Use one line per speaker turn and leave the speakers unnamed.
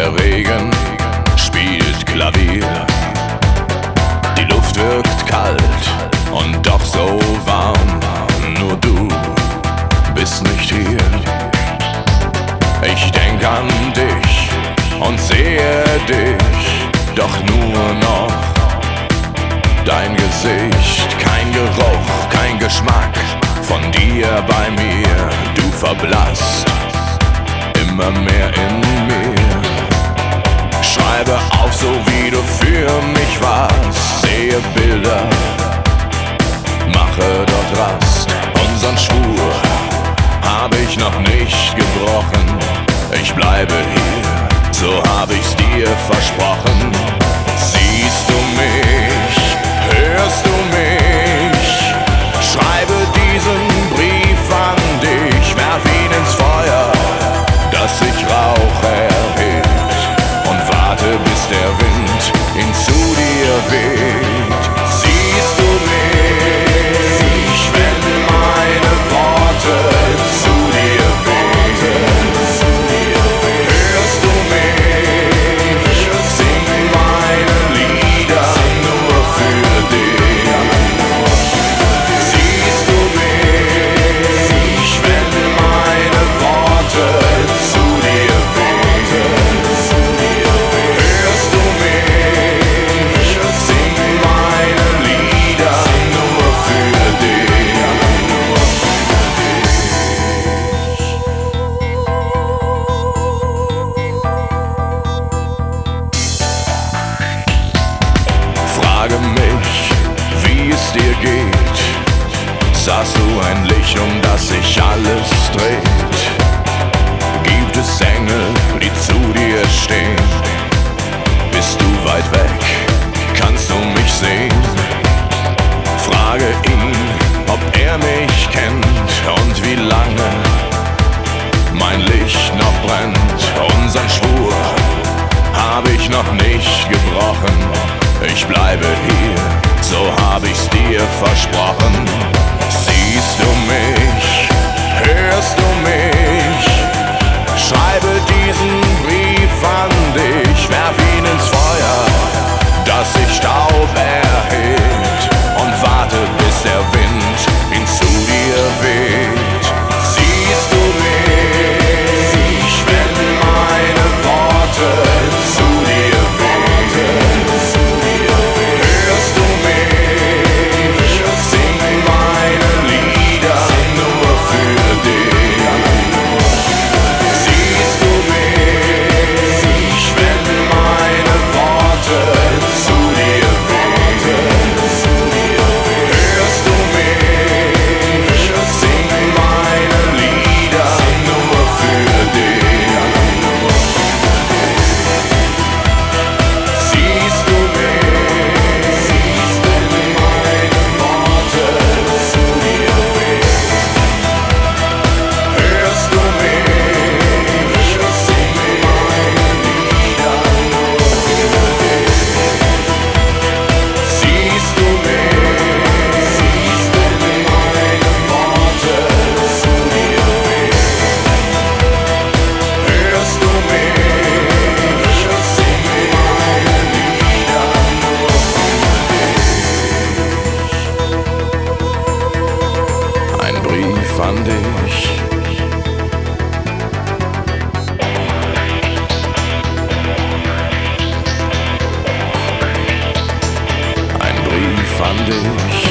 Der Regen spielt Klavier. Die Luft wirkt kalt und doch so warm. Nur du bist nicht hier. Ich denk an dich und sehe dich, doch nur noch dein Gesicht. Kein Geruch, kein Geschmack von dir bei mir. Du verblasst immer mehr in mir. Schreibe auf, so wie du für mich warst. Sehe Bilder, mache dort Rast. Unseren Schwur hab ich noch nicht gebrochen. Ich bleibe hier, so hab ich's dir versprochen. Siehst du mich, hörst du mich? Schreibe diesen Brief an dich, werf ihn ins Feuer, dass sich Rauch erhebt, und warte, bis der Wind ihn zu dir weht. Siehst du mich, wenn meine Worte zu dir wehen? Hörst du mich, sing meine Lieder nur für dich. Siehst du mich, wenn meine Worte zu dir wehen? Hörst du mich, sing meine Lieder nur für dich. Frage mich, wie es dir geht. Sahst du ein Licht, um das sich alles dreht? Gibt es Engel, die zu dir stehen? Bist du weit weg? Kannst du mich sehen? Frage ihn, ob er mich kennt und wie lange mein Licht noch brennt. Unseren Schwur hab ich noch nicht gebrochen. Ich bleibe hier, so hab ich's dir versprochen. Siehst du mich, hörst du mich? Schreibe diesen Brief an dich, werf ihn ins Feuer, dass sich Staub erhebt, und warte, bis der Wind ihn zu dir weht. Siehst du mich, wenn meine Worte zu dir wehen? Hörst du mich, sing meine Lieder nur für dich. Siehst du mich, wenn meine Worte zu dir wehen? Hörst du mich, sing meine Lieder nur für dich. Siehst du mich, wenn meine Worte zu dir wehen? Hörst du mich, sing meine Lieder nur für dich. Siehst du mich, wenn meine Worte zu dir wehen? Hörst du mich, sing meine Lieder nur für dich. Ein Brief an dich. Ein Brief an dich.